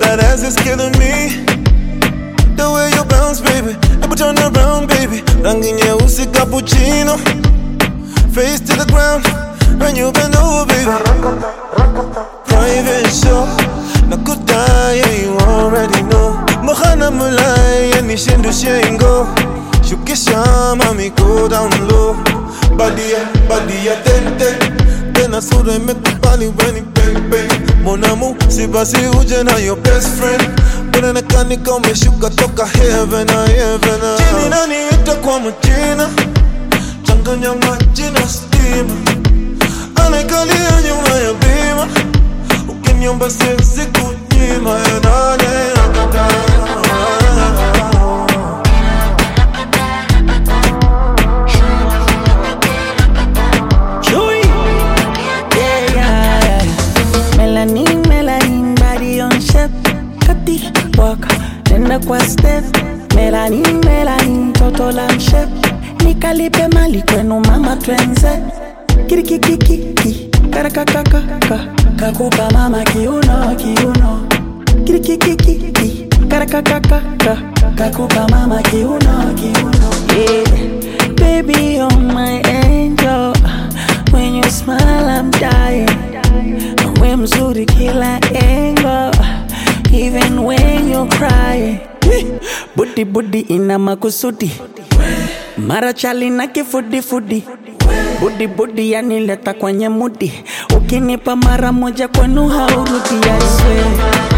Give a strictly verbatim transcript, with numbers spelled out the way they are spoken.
that ass is killing me. The way you bounce, baby, never turn around, baby. Rangi nyeusi cappuccino, face to the ground when you bend over, baby. Private show, nakudai, yeah, you already know. Mohana mulai, yeah, nishindu shengo. Shukisha, mami, go down low. Body, body, ten, ten. Then I saw them make the body when it bang, bang. Mon amour, si basi uje na your best friend. Kuna na kani kome shuka toka heaven, heaven. Chini nani ita kwa mchina, changanya majina steam. Anakalia nyuma ya bima, ukiniomba sisi kunyima ya nane akata. Melanin, melanin, body on shape. Kati, walk, nenda kwa step. Melanin, melanin, toto la mshep. Nikalipe mali kwenu mama twenze. Kiri kiki kiki, karakakakaka. Kakupa mama kiuno, kiuno. Kiri kiki kiki, karakakakaka. Kakupa mama kiuno, kiuno. Yeah, baby, you're my angel. When you smile, I'm dying. We mzuri kila angle, even when you cry. Budi budi ina makusudi, mara chali na kifudi fudi. Budi budi yanileta kwenye mudi, ukinipa mara moja kwenu haurudi, I swear.